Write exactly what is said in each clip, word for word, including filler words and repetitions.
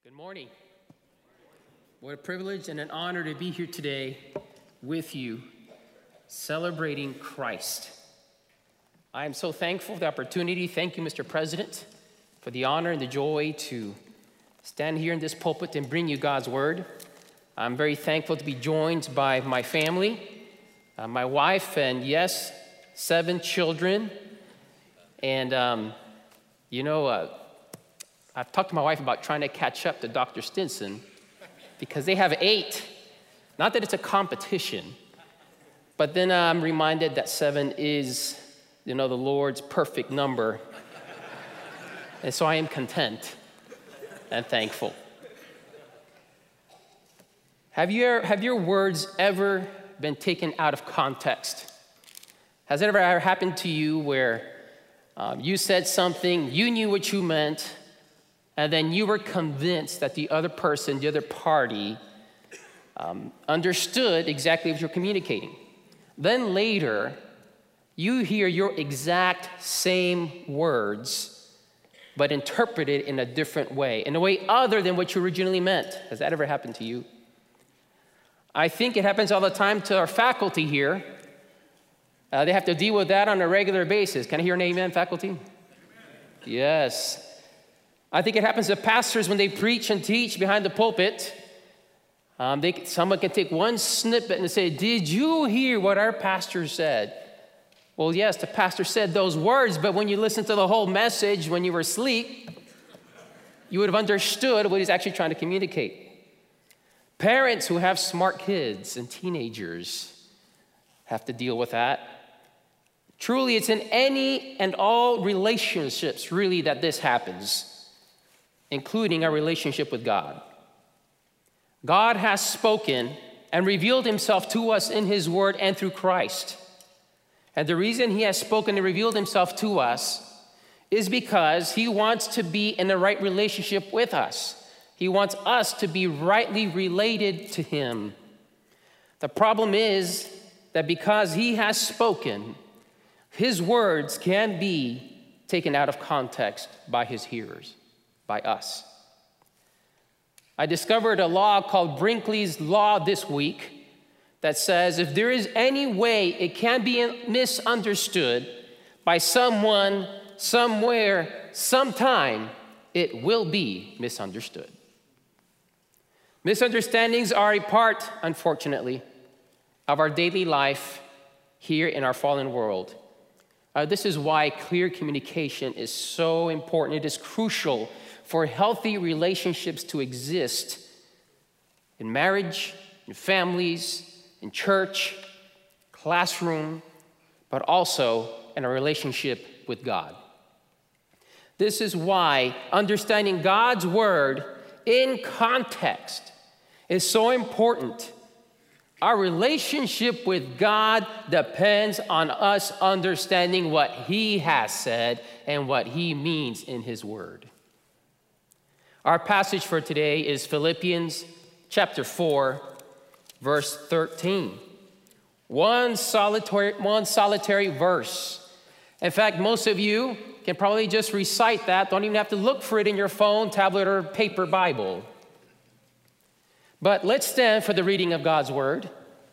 Good morning. What a privilege and an honor to be here today with you, celebrating Christ. I am so thankful for the opportunity. Thank you, Mister President, for the honor and the joy to stand here in this pulpit and bring you God's word. I'm very thankful to be joined by my family, uh, my wife, and yes, seven children. And, um, you know, uh, I've talked to my wife about trying to catch up to Doctor Stinson because they have eight. Not that it's a competition, but then I'm reminded that seven is, you know, the Lord's perfect number. And so I am content and thankful. Have you, have your words ever been taken out of context? Has it ever happened to you where um, you said something, you knew what you meant, and then you were convinced that the other person, the other party, um, understood exactly what you're communicating. Then later, you hear your exact same words, but interpreted in a different way, in a way other than what you originally meant. Has that ever happened to you? I think it happens all the time to our faculty here. Uh, they have to deal with that on a regular basis. Can I hear an amen, faculty? Amen. Yes. I think it happens to pastors when they preach and teach behind the pulpit. Um, they, someone can take one snippet and say, did you hear what our pastor said? Well, yes, the pastor said those words, but when you listen to the whole message when you were asleep, you would have understood what he's actually trying to communicate. Parents who have smart kids and teenagers have to deal with that. Truly, it's in any and all relationships, really, that this happens, including our relationship with God. God has spoken and revealed himself to us in his word and through Christ. And the reason he has spoken and revealed himself to us is because he wants to be in the right relationship with us. He wants us to be rightly related to him. The problem is that because he has spoken, his words can be taken out of context by his hearers, by us. I discovered a law called Brinkley's Law this week that says if there is any way it can be misunderstood by someone, somewhere, sometime, it will be misunderstood. Misunderstandings are a part, unfortunately, of our daily life here in our fallen world. Uh, this is why clear communication is so important. It is crucial for healthy relationships to exist in marriage, in families, in church, classroom, but also in a relationship with God. This is why understanding God's word in context is so important. Our relationship with God depends on us understanding what he has said and what he means in his word. Our passage for today is Philippians chapter four, verse thirteen. One solitary, one solitary verse. In fact, most of you can probably just recite that. Don't even have to look for it in your phone, tablet, or paper Bible. But let's stand for the reading of God's word.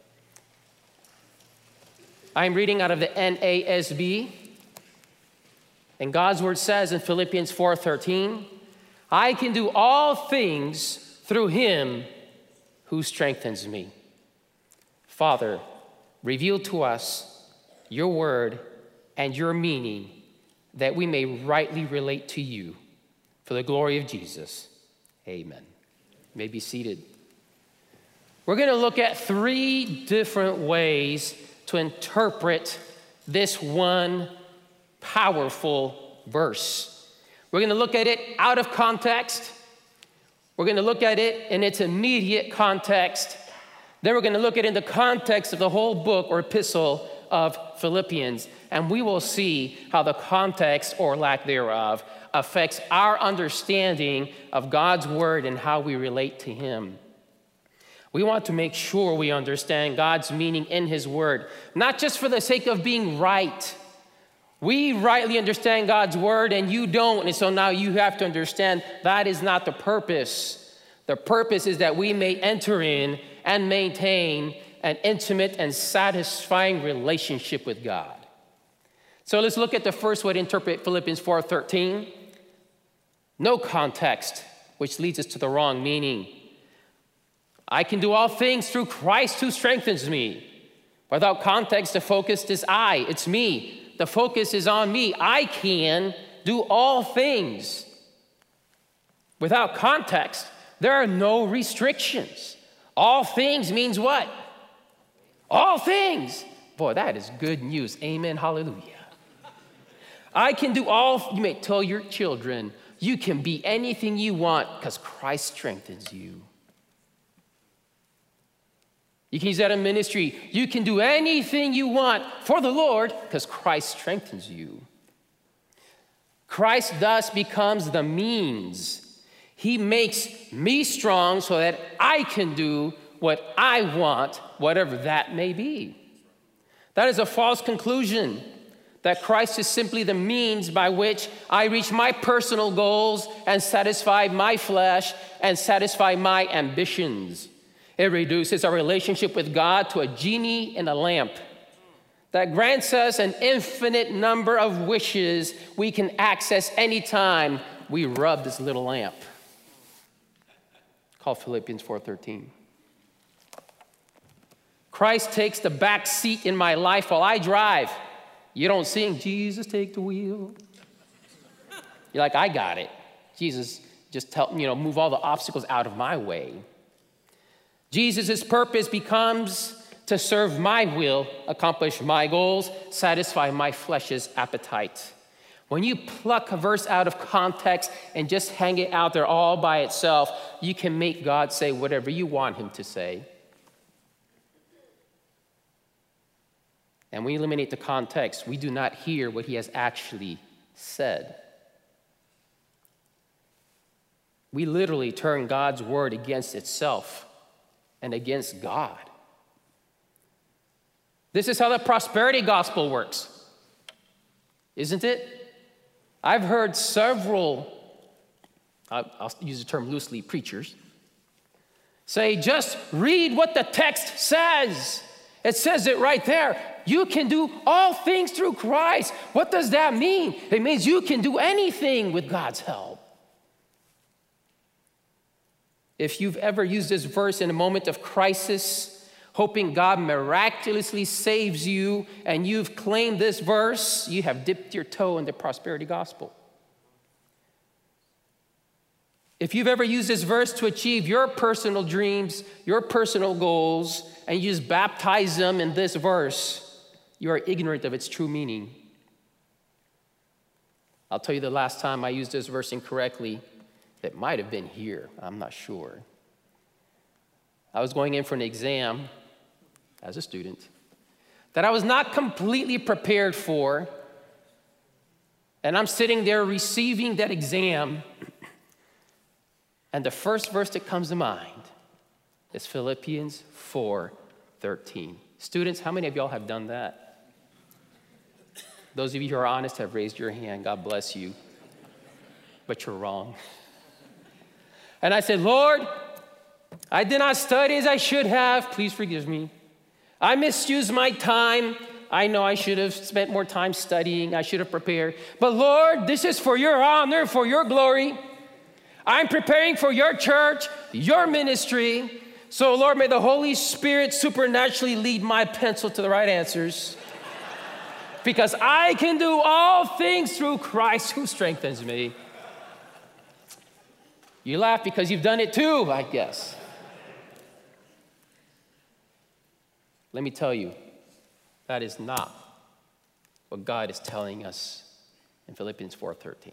I'm reading out of the N A S B. And God's word says in Philippians four thirteen, I can do all things through him who strengthens me. Father, reveal to us your word and your meaning that we may rightly relate to you. For the glory of Jesus, amen. You may be seated. We're going to look at three different ways to interpret this one powerful verse. We're going to look at it out of context. We're going to look at it in its immediate context. Then we're going to look at it in the context of the whole book or epistle of Philippians. And we will see how the context or lack thereof affects our understanding of God's word and how we relate to him. We want to make sure we understand God's meaning in his word, not just for the sake of being right. We rightly understand God's word and you don't, and so now you have to understand that is not the purpose The purpose is that we may enter in and maintain an intimate and satisfying relationship with God. So let's look at the first way to interpret Philippians four thirteen. No context, which leads us to the wrong meaning. I can do all things through Christ who strengthens me. Without context, the focus is I, it's me. The focus is on me. I can do all things. Without context, there are no restrictions. All things means what? All things. Boy, that is good news. Amen, hallelujah. I can do all, you may tell your children, you can be anything you want because Christ strengthens you. You can use that in ministry. You can do anything you want for the Lord because Christ strengthens you. Christ thus becomes the means. He makes me strong so that I can do what I want, whatever that may be. That is a false conclusion, that Christ is simply the means by which I reach my personal goals and satisfy my flesh and satisfy my ambitions. It reduces our relationship with God to a genie in a lamp that grants us an infinite number of wishes we can access anytime we rub this little lamp. Called Philippians four thirteen. Christ takes the back seat in my life while I drive. You don't sing, Jesus, take the wheel. You're like, I got it. Jesus, just tell you know, move all the obstacles out of my way. Jesus' purpose becomes to serve my will, accomplish my goals, satisfy my flesh's appetite. When you pluck a verse out of context and just hang it out there all by itself, you can make God say whatever you want him to say. And when we eliminate the context, we do not hear what he has actually said. We literally turn God's word against itself and against God. This is how the prosperity gospel works, isn't it? I've heard several, I'll use the term loosely, preachers, say, just read what the text says. It says it right there. You can do all things through Christ. What does that mean? It means you can do anything with God's help. If you've ever used this verse in a moment of crisis, hoping God miraculously saves you, and you've claimed this verse, you have dipped your toe in the prosperity gospel. If you've ever used this verse to achieve your personal dreams, your personal goals, and you just baptize them in this verse, you are ignorant of its true meaning. I'll tell you the last time I used this verse incorrectly. It might have been here, I'm not sure. I was going in for an exam as a student that I was not completely prepared for, and I'm sitting there receiving that exam, and the first verse that comes to mind is Philippians four thirteen. Students, how many of y'all have done that? Those of you who are honest have raised your hand. God bless you. But you're wrong. And I said, Lord, I did not study as I should have. Please forgive me. I misused my time. I know I should have spent more time studying. I should have prepared. But Lord, this is for your honor, for your glory. I'm preparing for your church, your ministry. So Lord, may the Holy Spirit supernaturally lead my pencil to the right answers. Because I can do all things through Christ who strengthens me. You laugh because you've done it too, I guess. Let me tell you, that is not what God is telling us in Philippians four thirteen.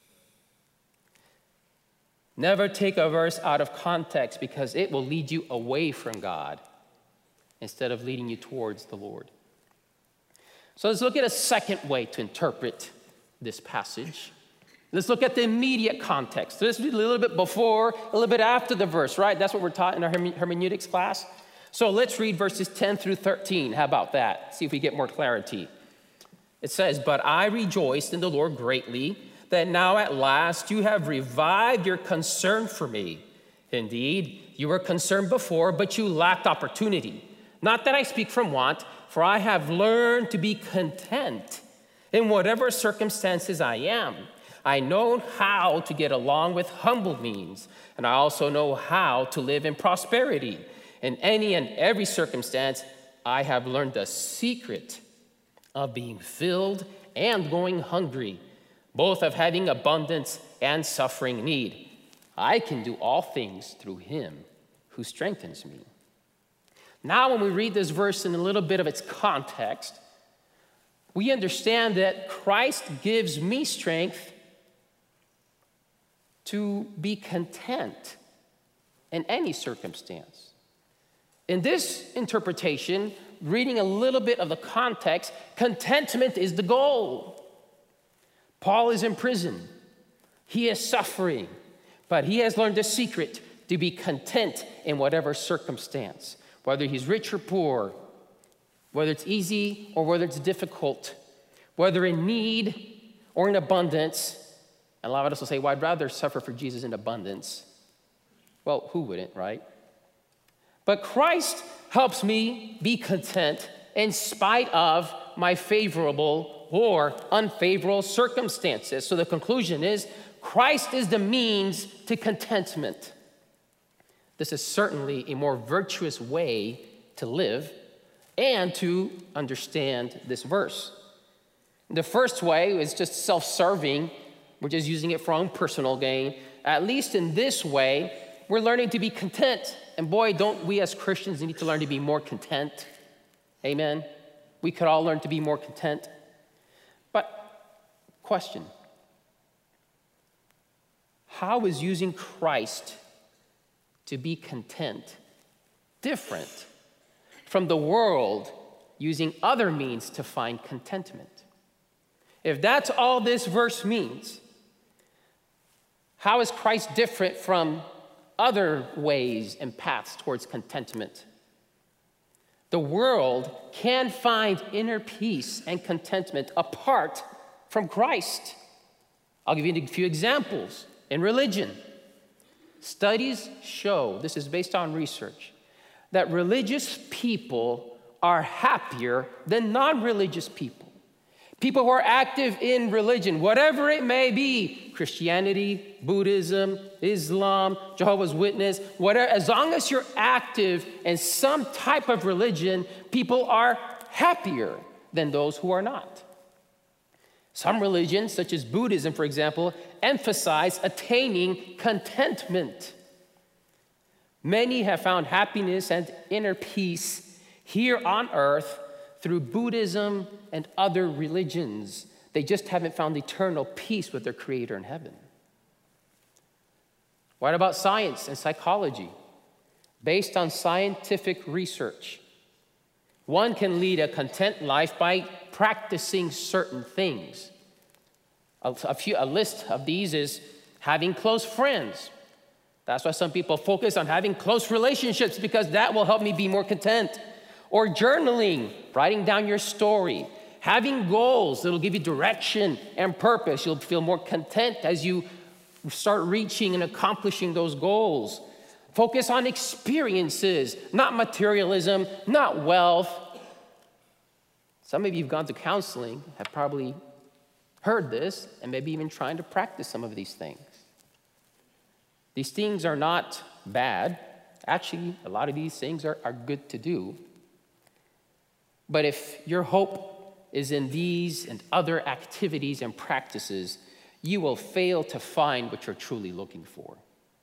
Never take a verse out of context because it will lead you away from God instead of leading you towards the Lord. So let's look at a second way to interpret this passage. Let's look at the immediate context. So this is a little bit before, a little bit after the verse, right? That's what we're taught in our hermeneutics class. So let's read verses ten through thirteen. How about that? See if we get more clarity. It says, but I rejoiced in the Lord greatly that now at last you have revived your concern for me. Indeed, you were concerned before, but you lacked opportunity. Not that I speak from want, for I have learned to be content in whatever circumstances I am. I know how to get along with humble means, and I also know how to live in prosperity. In any and every circumstance, I have learned the secret of being filled and going hungry, both of having abundance and suffering need. I can do all things through him who strengthens me. Now, when we read this verse in a little bit of its context, we understand that Christ gives me strength to be content in any circumstance. In this interpretation, reading a little bit of the context, contentment is the goal. Paul is in prison. He is suffering, but he has learned the secret to be content in whatever circumstance, whether he's rich or poor, whether it's easy or whether it's difficult, whether in need or in abundance. And a lot of us will say, well, I'd rather suffer for Jesus in abundance. Well, who wouldn't, right? But Christ helps me be content in spite of my favorable or unfavorable circumstances. So the conclusion is, Christ is the means to contentment. This is certainly a more virtuous way to live and to understand this verse. The first way is just self-serving. We're just using it for our own personal gain. At least in this way, we're learning to be content. And boy, don't we as Christians need to learn to be more content. Amen? We could all learn to be more content. But, question. How is using Christ to be content different from the world using other means to find contentment? If that's all this verse means, how is Christ different from other ways and paths towards contentment? The world can find inner peace and contentment apart from Christ. I'll give you a few examples. In religion, studies show, this is based on research, that religious people are happier than non-religious people. People who are active in religion, whatever it may be, Christianity, Buddhism, Islam, Jehovah's Witness, whatever, as long as you're active in some type of religion, people are happier than those who are not. Some religions, such as Buddhism, for example, emphasize attaining contentment. Many have found happiness and inner peace here on earth through Buddhism and other religions. They just haven't found eternal peace with their Creator in heaven. What about science and psychology? Based on scientific research, one can lead a content life by practicing certain things. A, a, few, a list of these is having close friends. That's why some people focus on having close relationships, because that will help me be more content. Or journaling, writing down your story. Having goals that'll give you direction and purpose. You'll feel more content as you start reaching and accomplishing those goals. Focus on experiences, not materialism, not wealth. Some of you have gone to counseling, have probably heard this, and maybe even trying to practice some of these things. These things are not bad. Actually, a lot of these things are, are good to do. But if your hope is in these and other activities and practices, you will fail to find what you're truly looking for.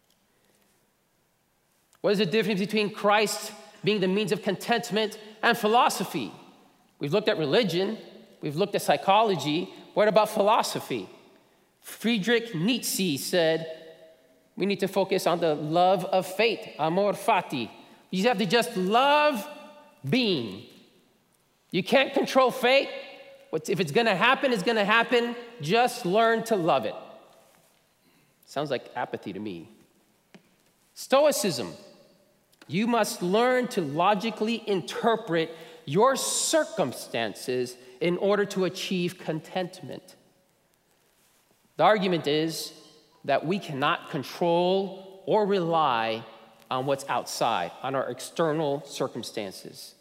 What is the difference between Christ being the means of contentment and philosophy? We've looked at religion, we've looked at psychology. What about philosophy? Friedrich Nietzsche said, we need to focus on the love of fate, amor fati. You have to just love being. You can't control fate. If it's gonna happen, it's gonna happen. Just learn to love it. Sounds like apathy to me. Stoicism. You must learn to logically interpret your circumstances in order to achieve contentment. The argument is that we cannot control or rely on what's outside, on our external circumstances.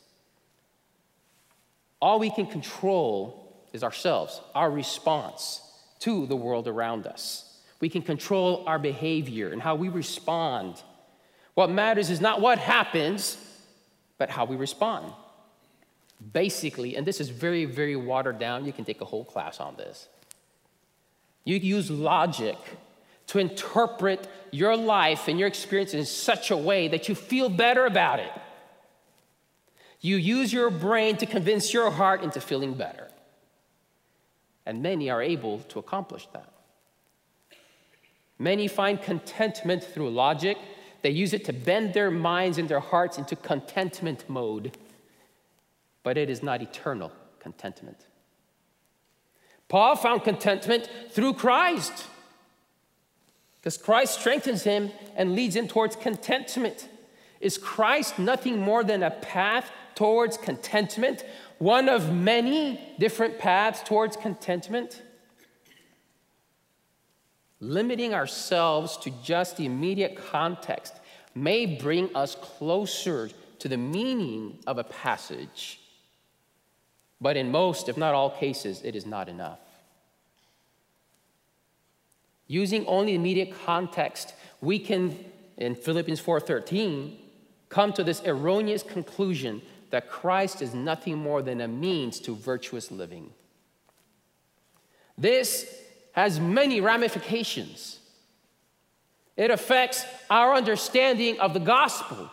All we can control is ourselves, our response to the world around us. We can control our behavior and how we respond. What matters is not what happens, but how we respond. Basically, and this is very, very watered down, you can take a whole class on this. You use logic to interpret your life and your experience in such a way that you feel better about it. You use your brain to convince your heart into feeling better. And many are able to accomplish that. Many find contentment through logic. They use it to bend their minds and their hearts into contentment mode. But it is not eternal contentment. Paul found contentment through Christ, because Christ strengthens him and leads him towards contentment. Is Christ nothing more than a path towards contentment? One of many different paths towards contentment? Limiting ourselves to just the immediate context may bring us closer to the meaning of a passage. But in most, if not all cases, it is not enough. Using only immediate context, we can, in Philippians four thirteen, come to this erroneous conclusion that Christ is nothing more than a means to virtuous living. This has many ramifications. It affects our understanding of the gospel.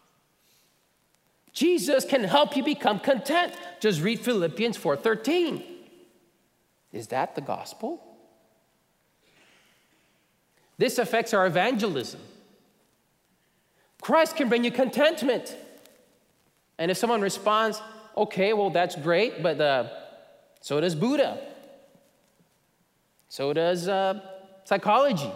Jesus can help you become content. Just read Philippians four thirteen. Is that the gospel? This affects our evangelism. Christ can bring you contentment. And if someone responds, okay, well, that's great, but uh, so does Buddha. So does uh, psychology.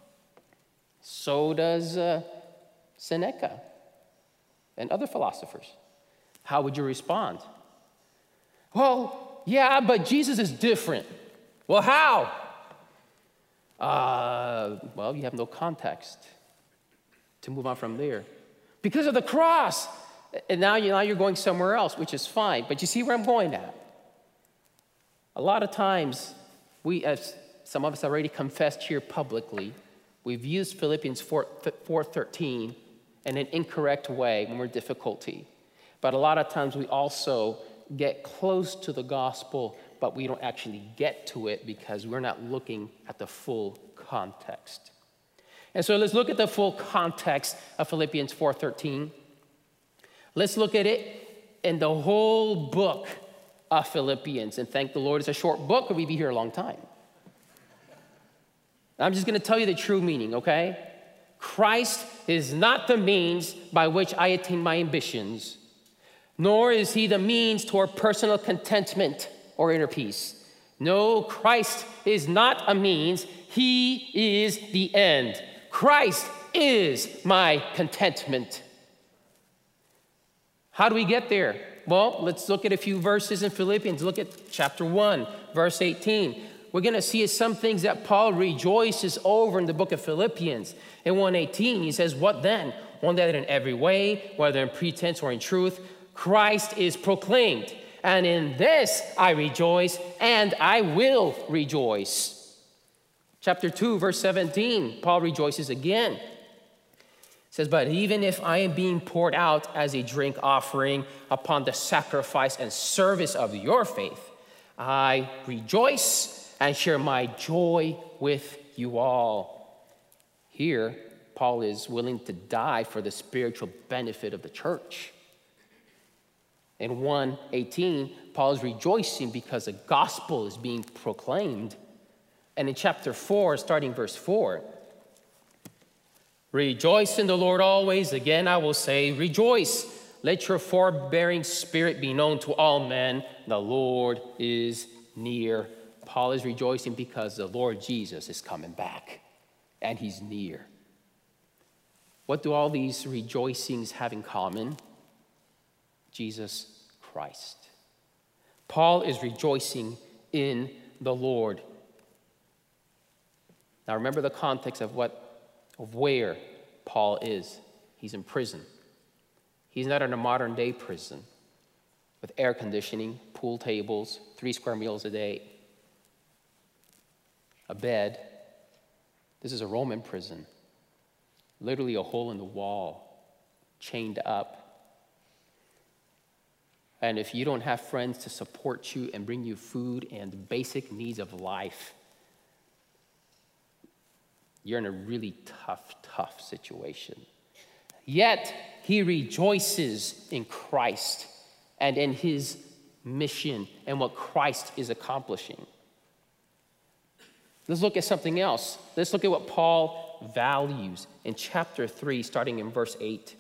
So does uh, Seneca and other philosophers. How would you respond? Well, yeah, but Jesus is different. Well, how? Uh, well, you have no context to move on from there. Because of the cross. And now, you, now you're going somewhere else, which is fine. But you see where I'm going at? A lot of times, we, as some of us already confessed here publicly, we've used Philippians four thirteen in an incorrect way when we're in difficulty. But a lot of times we also get close to the gospel, but we don't actually get to it because we're not looking at the full context. And so let's look at the full context of Philippians four thirteen. Let's look at it in the whole book of Philippians. And thank the Lord it's a short book, or we'd be here a long time. I'm just going to tell you the true meaning, okay? Christ is not the means by which I attain my ambitions, nor is he the means toward personal contentment or inner peace. No, Christ is not a means. He is the end. Christ is my contentment. How do we get there? Well, let's look at a few verses in Philippians. Look at chapter one, verse eighteen. We're going to see some things that Paul rejoices over in the book of Philippians. In one eighteen, he says, what then? One that in every way, whether in pretense or in truth, Christ is proclaimed. And in this I rejoice, and I will rejoice. Chapter two, verse seventeen, Paul rejoices again. It says, but even if I am being poured out as a drink offering upon the sacrifice and service of your faith, I rejoice and share my joy with you all. Here, Paul is willing to die for the spiritual benefit of the church. In one eighteen, Paul is rejoicing because the gospel is being proclaimed. And in chapter four, starting verse four, rejoice in the Lord always. Again, I will say, rejoice. Let your forbearing spirit be known to all men. The Lord is near. Paul is rejoicing because the Lord Jesus is coming back, and he's near. What do all these rejoicings have in common? Jesus Christ. Paul is rejoicing in the Lord. Now remember the context of what, of where Paul is. He's in prison. He's not in a modern day prison with air conditioning, pool tables, three square meals a day, a bed. This is a Roman prison, literally a hole in the wall, chained up. And if you don't have friends to support you and bring you food and the basic needs of life, you're in a really tough, tough situation. Yet, he rejoices in Christ and in his mission and what Christ is accomplishing. Let's look at something else. Let's look at what Paul values in chapter three, starting in verse eight.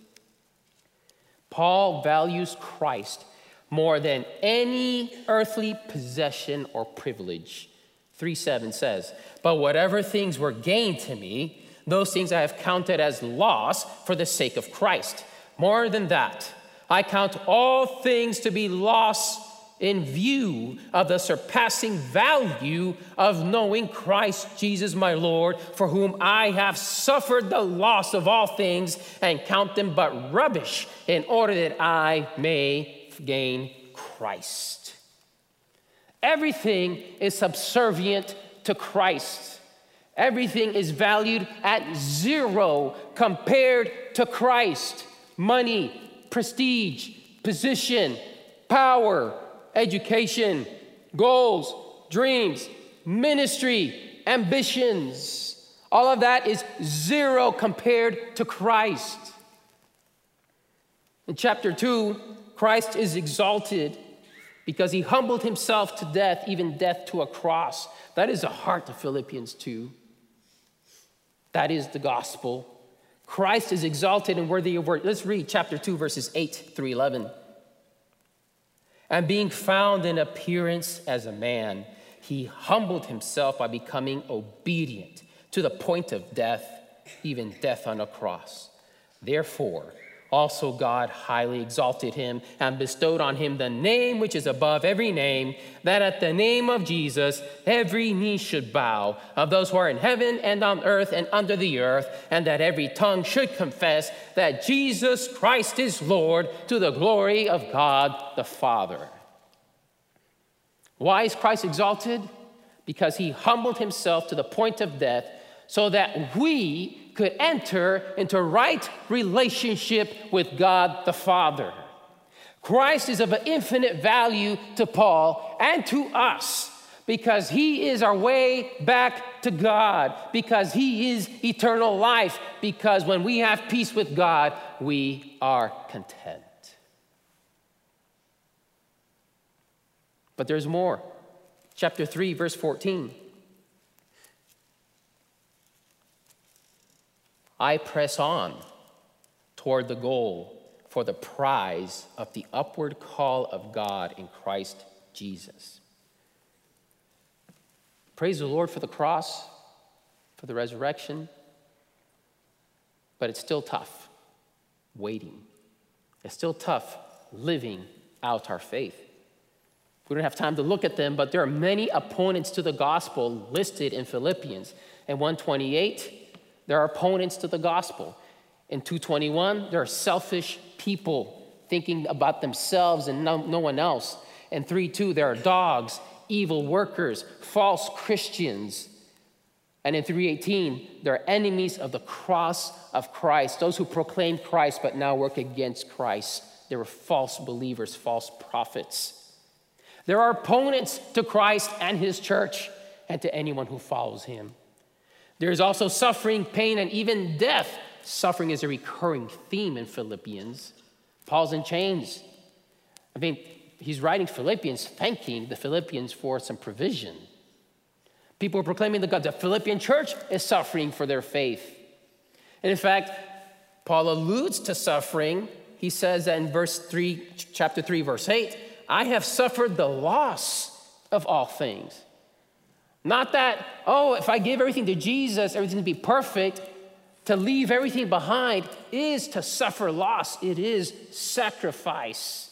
Paul values Christ more than any earthly possession or privilege. three seven says, "But whatever things were gained to me, those things I have counted as loss for the sake of Christ. More than that, I count all things to be loss in view of the surpassing value of knowing Christ Jesus my Lord, for whom I have suffered the loss of all things and count them but rubbish, in order that I may gain Christ." Everything is subservient to Christ. Everything is valued at zero compared to Christ. Money, prestige, position, power, education, goals, dreams, ministry, ambitions. All of that is zero compared to Christ. In chapter two, Christ is exalted because he humbled himself to death, even death to a cross. That is the heart of Philippians two. That is the gospel. Christ is exalted and worthy of worship. Let's read chapter two, verses eight through eleven. "And being found in appearance as a man, he humbled himself by becoming obedient to the point of death, even death on a cross. Therefore, also God highly exalted him and bestowed on him the name which is above every name, that at the name of Jesus every knee should bow, of those who are in heaven and on earth and under the earth, and that every tongue should confess that Jesus Christ is Lord, to the glory of God the Father." Why is Christ exalted? Because he humbled himself to the point of death so that we could enter into right relationship with God the Father. Christ is of an infinite value to Paul and to us because he is our way back to God, because he is eternal life, because when we have peace with God, we are content. But there's more. Chapter three, verse fourteen. "I press on toward the goal for the prize of the upward call of God in Christ Jesus." Praise the Lord for the cross, for the resurrection, but it's still tough waiting. It's still tough living out our faith. We don't have time to look at them, but there are many opponents to the gospel listed in Philippians. In one twenty-eight, there are opponents to the gospel. In two twenty-one, there are selfish people thinking about themselves and no, no one else. In three two, there are dogs, evil workers, false Christians. And in three eighteen, there are enemies of the cross of Christ, those who proclaim Christ but now work against Christ. There were false believers, false prophets. There are opponents to Christ and his church and to anyone who follows him. There is also suffering, pain, and even death. Suffering is a recurring theme in Philippians. Paul's in chains. I mean, he's writing Philippians, thanking the Philippians for some provision. People are proclaiming that the Philippian church is suffering for their faith. And in fact, Paul alludes to suffering. He says that in verse three, chapter three, verse eight, "I have suffered the loss of all things." Not that, oh, if I give everything to Jesus, everything will be perfect. To leave everything behind is to suffer loss. It is sacrifice.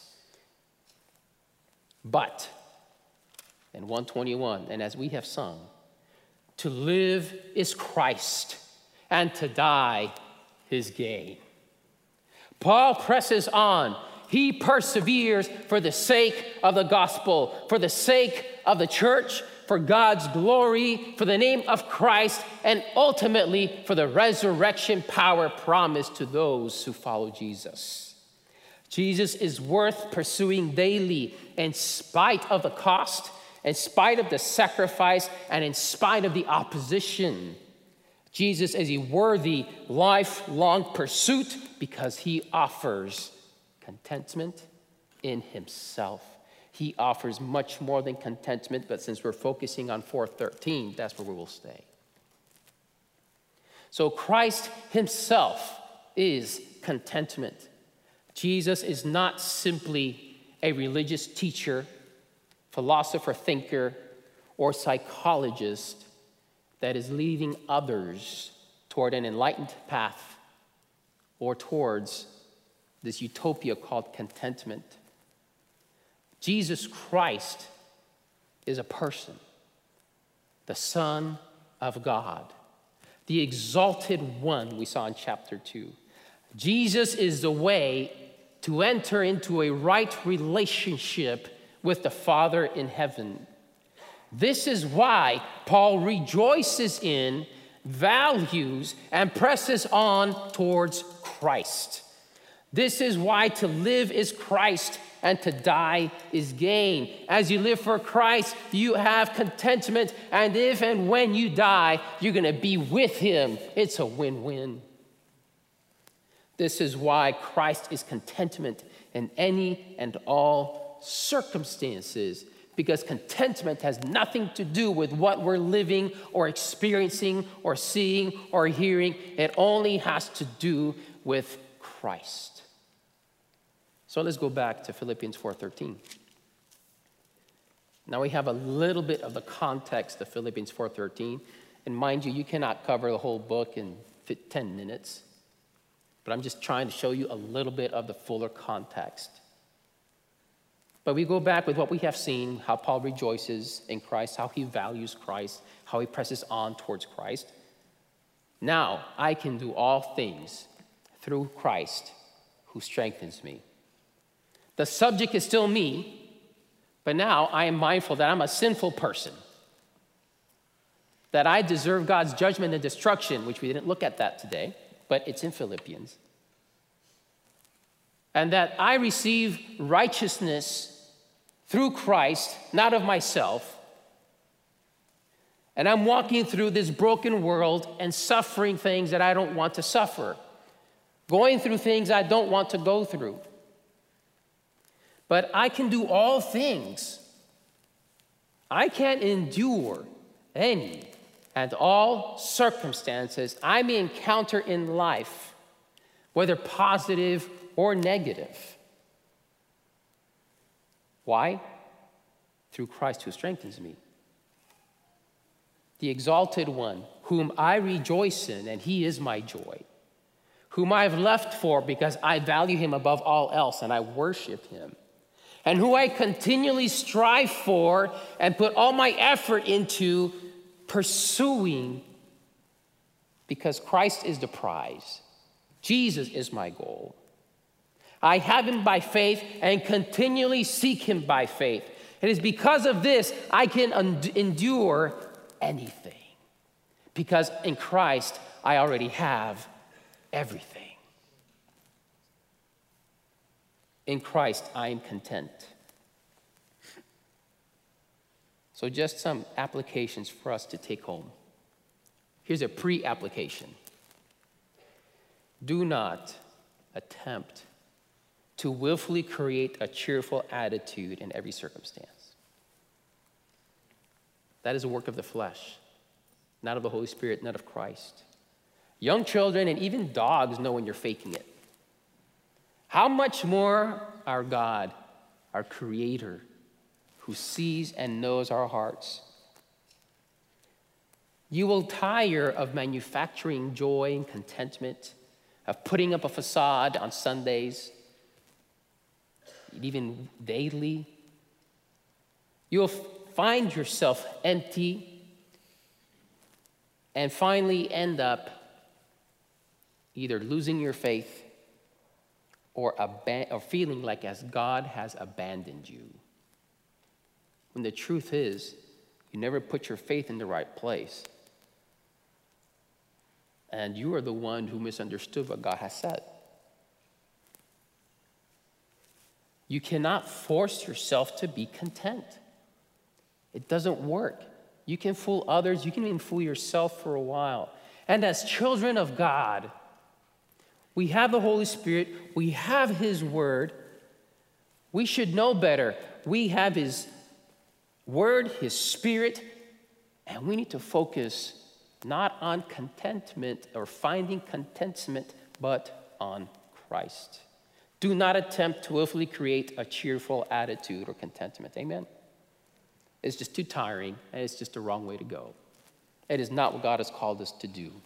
But, in one twenty-one, and as we have sung, to live is Christ, and to die his gain. Paul presses on. He perseveres for the sake of the gospel, for the sake of the church, for God's glory, for the name of Christ, and ultimately for the resurrection power promised to those who follow Jesus. Jesus is worth pursuing daily in spite of the cost, in spite of the sacrifice, and in spite of the opposition. Jesus is a worthy, lifelong pursuit because he offers contentment in himself. He offers much more than contentment, but since we're focusing on four thirteen, that's where we will stay. So Christ himself is contentment. Jesus is not simply a religious teacher, philosopher, thinker, or psychologist that is leading others toward an enlightened path or towards this utopia called contentment. Jesus Christ is a person, the Son of God, the exalted one we saw in chapter two. Jesus is the way to enter into a right relationship with the Father in heaven. This is why Paul rejoices in, values, and presses on towards Christ. This is why to live is Christ and to die is gain. As you live for Christ, you have contentment, and if and when you die, you're going to be with him. It's a win-win. This is why Christ is contentment in any and all circumstances, because contentment has nothing to do with what we're living or experiencing or seeing or hearing. It only has to do with Christ. So let's go back to Philippians four thirteen. Now we have a little bit of the context of Philippians four thirteen. And mind you, you cannot cover the whole book in ten minutes. But I'm just trying to show you a little bit of the fuller context. But we go back with what we have seen, how Paul rejoices in Christ, how he values Christ, how he presses on towards Christ. Now I can do all things through Christ who strengthens me. The subject is still me, but now I am mindful that I'm a sinful person, that I deserve God's judgment and destruction, which we didn't look at that today, but it's in Philippians. And that I receive righteousness through Christ, not of myself. And I'm walking through this broken world and suffering things that I don't want to suffer, going through things I don't want to go through. But I can do all things. I can endure any and all circumstances I may encounter in life, whether positive or negative. Why? Through Christ who strengthens me. The exalted one, whom I rejoice in, and he is my joy, whom I have left for because I value him above all else and I worship him, and who I continually strive for and put all my effort into pursuing, because Christ is the prize. Jesus is my goal. I have him by faith and continually seek him by faith. It is because of this I can und- endure anything, because in Christ I already have everything. In Christ I am content. So just some applications for us to take home. Here's a pre-application. Do not attempt to willfully create a cheerful attitude in every circumstance. That is a work of the flesh, not of the Holy Spirit, not of Christ. Young children and even dogs know when you're faking it. How much more our God, our Creator, who sees and knows our hearts. You will tire of manufacturing joy and contentment, of putting up a facade on Sundays, even daily. You'll find yourself empty and finally end up either losing your faith or, aban- or feeling like as God has abandoned you. When the truth is, you never put your faith in the right place. And you are the one who misunderstood what God has said. You cannot force yourself to be content. It doesn't work. You can fool others. You can even fool yourself for a while. And as children of God, we have the Holy Spirit. We have His Word. We should know better. We have His Word, His Spirit, and we need to focus not on contentment or finding contentment, but on Christ. Do not attempt to willfully create a cheerful attitude or contentment. Amen? It's just too tiring, and it's just the wrong way to go. It is not what God has called us to do.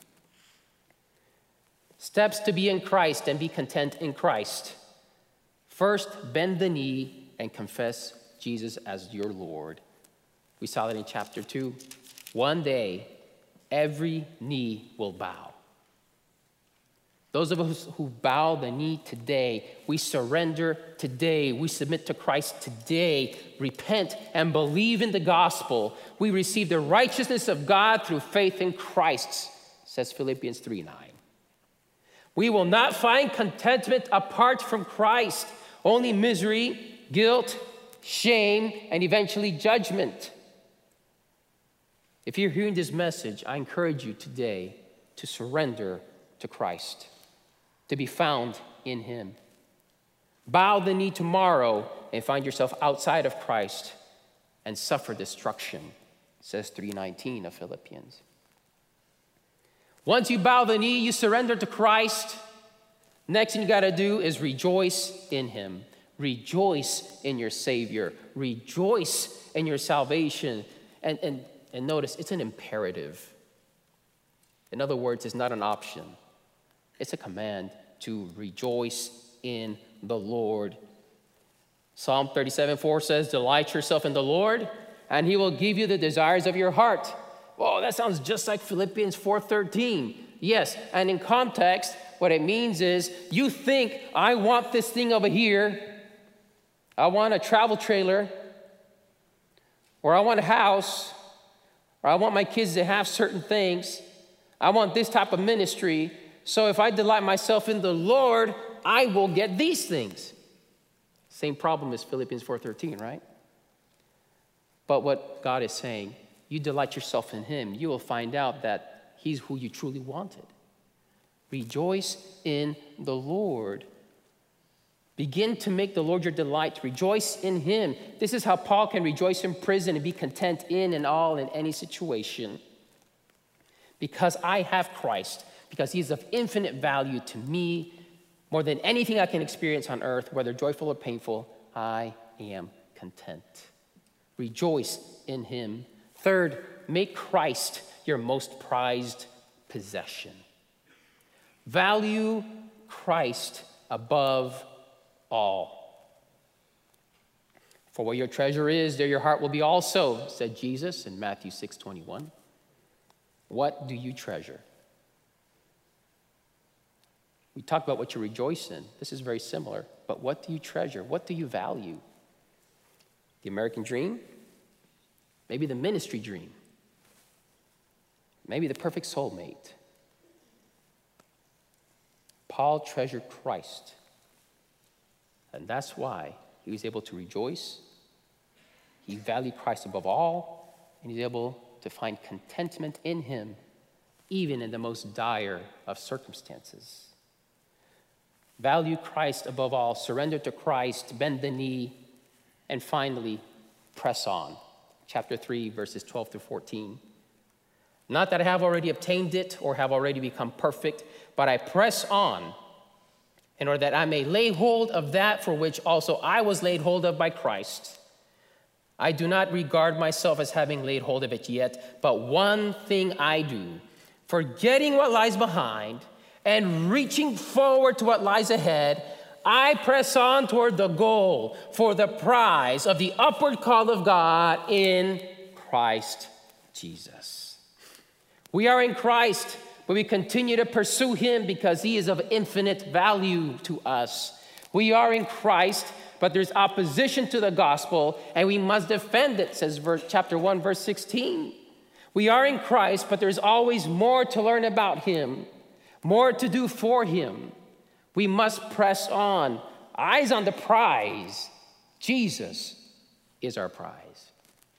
Steps to be in Christ and be content in Christ. First, bend the knee and confess Jesus as your Lord. We saw that in chapter two. One day, every knee will bow. Those of us who bow the knee today, we surrender today, we submit to Christ today, repent and believe in the gospel. We receive the righteousness of God through faith in Christ, says Philippians three nine. We will not find contentment apart from Christ, only misery, guilt, shame, and eventually judgment. If you're hearing this message, I encourage you today to surrender to Christ, to be found in Him. Bow the knee tomorrow and find yourself outside of Christ and suffer destruction, says three nineteen of Philippians. Once you bow the knee, you surrender to Christ. Next thing you got to do is rejoice in Him. Rejoice in your Savior. Rejoice in your salvation. And, and, and notice, it's an imperative. In other words, it's not an option. It's a command to rejoice in the Lord. Psalm thirty-seven four says, delight yourself in the Lord, and He will give you the desires of your heart. Whoa, that sounds just like Philippians four thirteen. Yes, and in context, what it means is you think, I want this thing over here. I want a travel trailer, or I want a house, or I want my kids to have certain things. I want this type of ministry. So if I delight myself in the Lord, I will get these things. Same problem as Philippians four thirteen, right? But what God is saying, you delight yourself in Him, you will find out that He's who you truly wanted. Rejoice in the Lord. Begin to make the Lord your delight. Rejoice in Him. This is how Paul can rejoice in prison and be content in and all in any situation. Because I have Christ, because He is of infinite value to me, more than anything I can experience on earth, whether joyful or painful, I am content. Rejoice in Him. Third, make Christ your most prized possession. Value Christ above all. For where your treasure is, there your heart will be also, said Jesus in Matthew six twenty-one. What do you treasure? We talk about what you rejoice in. This is very similar. But what do you treasure? What do you value? The American dream? Maybe the ministry dream? Maybe the perfect soulmate? Paul treasured Christ. And that's why he was able to rejoice. He valued Christ above all, and he's able to find contentment in Him, even in the most dire of circumstances. Value Christ above all, surrender to Christ, bend the knee, and finally, press on. Chapter three, verses twelve through fourteen. Not that I have already obtained it or have already become perfect, but I press on in order that I may lay hold of that for which also I was laid hold of by Christ. I do not regard myself as having laid hold of it yet, but one thing I do, forgetting what lies behind and reaching forward to what lies ahead, I press on toward the goal for the prize of the upward call of God in Christ Jesus. We are in Christ, but we continue to pursue him because he is of infinite value to us. We are in Christ, but there's opposition to the gospel, and we must defend it, says verse, chapter one, verse sixteen. We are in Christ, but there's always more to learn about him, more to do for him. We must press on, eyes on the prize. Jesus is our prize.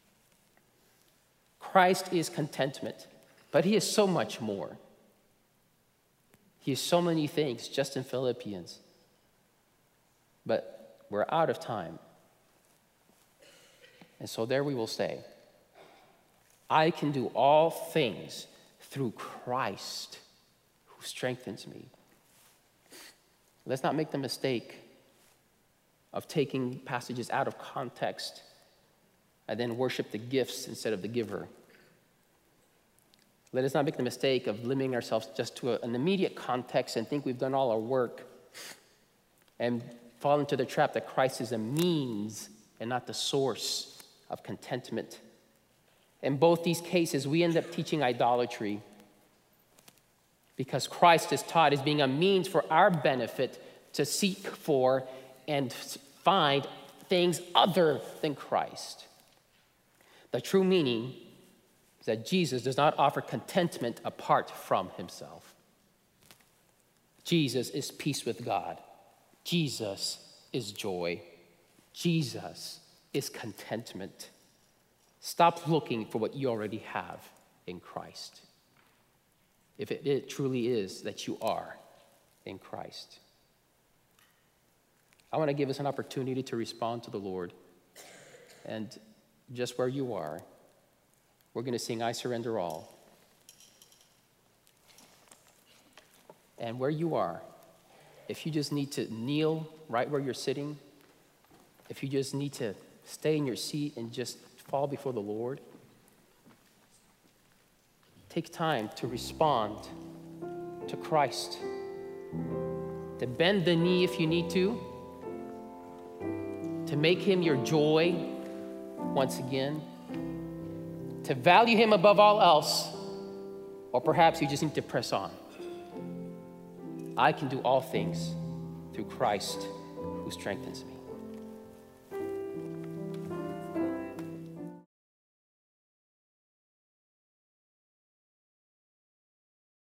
Christ is contentment, but he is so much more. He is so many things just in Philippians. But we're out of time. And so there we will say, I can do all things through Christ who strengthens me. Let's not make the mistake of taking passages out of context and then worship the gifts instead of the giver. Let us not make the mistake of limiting ourselves just to a, an immediate context and think we've done all our work and fall into the trap that Christ is a means and not the source of contentment. In both these cases, we end up teaching idolatry because Christ is taught as being a means for our benefit to seek for and find things other than Christ. The true meaning is that Jesus does not offer contentment apart from himself. Jesus is peace with God. Jesus is joy. Jesus is contentment. Stop looking for what you already have in Christ, if it, it truly is that you are in Christ. I want to give us an opportunity to respond to the Lord. And just where you are, we're going to sing I Surrender All. And where you are, if you just need to kneel right where you're sitting, if you just need to stay in your seat and just fall before the Lord, take time to respond to Christ, to bend the knee if you need to, to make him your joy once again, to value him above all else, or perhaps you just need to press on. I can do all things through Christ who strengthens me.